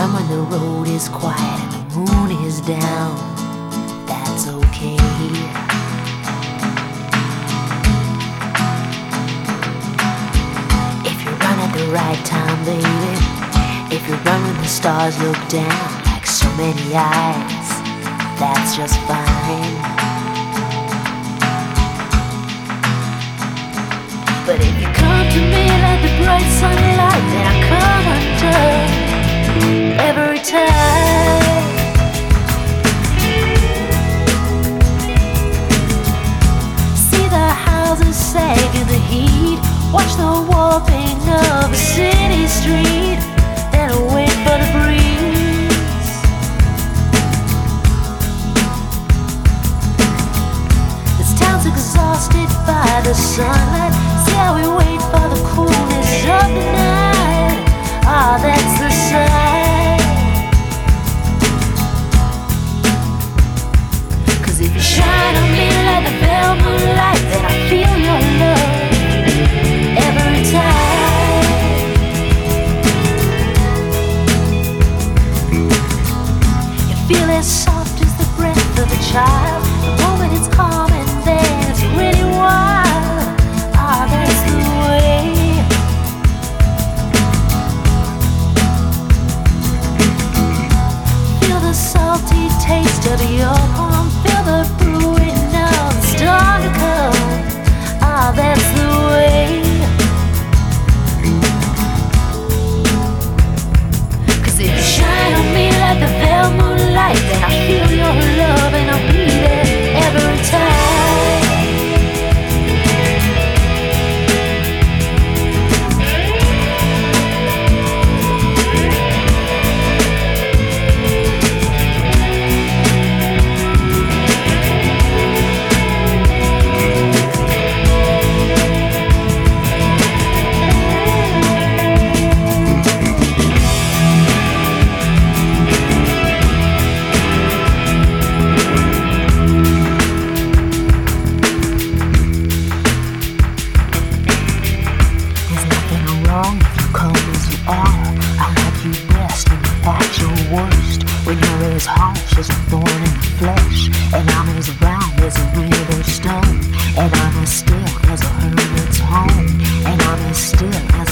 run when the road is quiet and the moon is down. That's okay. If you run at the right time, baby. If you run when the stars look down like so many eyes, that's just fine. But if you come to me like the bright sunlight, then I come under every time. See the houses sag in the heat, watch the warping of a city street, then I wait for the breeze. This town's exhausted by the sunlight. See how we wait for the coolness of the night. Ah, that's the sign. 'Cause if you shine on me like the pale moonlight, then I feel your love every time. You feel as soft as the breath of a child. The moment it's calm and then it's really wild. Ah, that's the way. Feel the salty taste of your palm. Feel the brewing of the storm to come. Ah, that's the way. 'Cause if you shine on me like the pale moonlight, then I feel your love and I'll be there every time. When you're as harsh as a thorn in the flesh, and I'm as round as a river stone, and I'm as still as a hermit's home, and I'm as still as